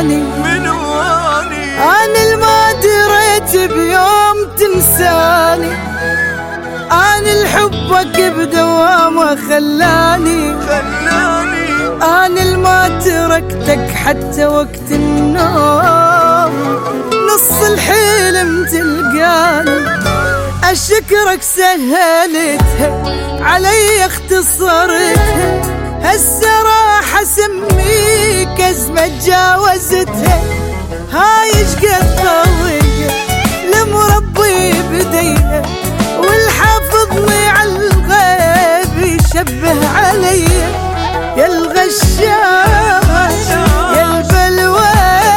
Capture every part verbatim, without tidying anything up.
واني من واني أنا الما دريت بيوم تنساني، أنا الحبك بدوامه خلاني خلاني أنا الما تركتك حتى وقت النوم، نص الحلم تلقاني أشكرك سهلتها علي اختصرتها، هالسراحة سميك أزمة تجاوزتها، هاي شقد قوية لمربي بديها والحافظني عالغيب يشبه علي، يا الغشاش يا البلوى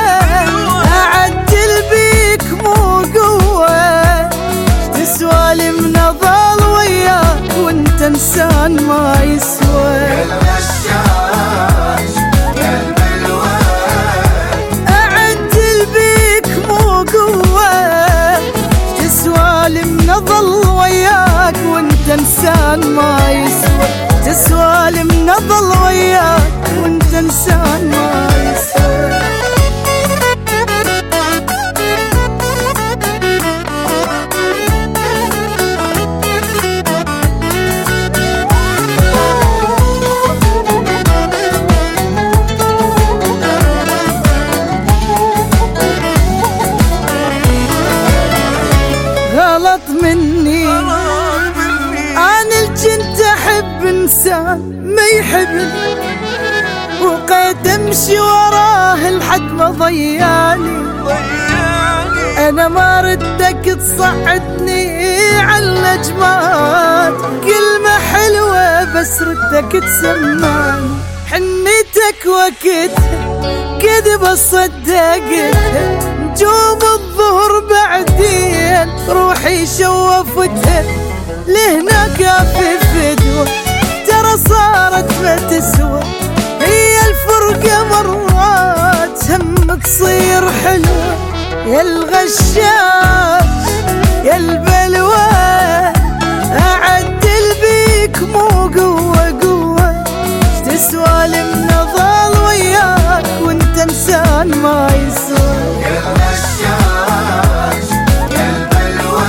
أعدل بيك مو قوة، تسوالي من أظل وياك وانت انسان ما يسوى، يا الغشاش يا البلوى أعدل بيك مو قوة، تسوالي من أظل وياك وانت انسان ما يسوى، تسوالي من أظل وياك وانت انسان ما يسوى. غلط مني أنا الجنت أحب إنسان ما يحبني، وقيت أمشي وراه لحد ما ضياني، أنا ما ردك تصعدني عالنجمات، كلمة حلوة بس ردك تسمعني، حنيتك وقتها كذب صدقتها، نجوم الظهر بعدين روحي شوفتها، لهناك في فدوة ترى صارت ما تسوى، هي الفرقة مرات هم تصير حلوة، يا الغشاش يا البلوى أعدل بيك مو قوة قوة، تسوالي من أظل وياك وانت انسان ما يسوى، يا الغشاش يا البلوى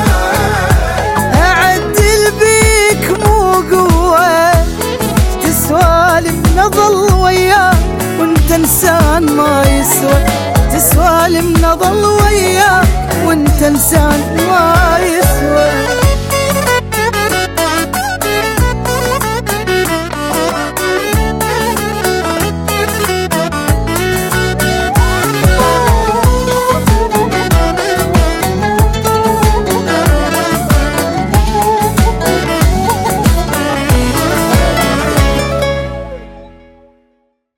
أعدل بيك مو قوة، تسوالي من أظل وياك وانت انسان ما يسوى، تسوالي من أظل وياك وانت انسان ما يسوى.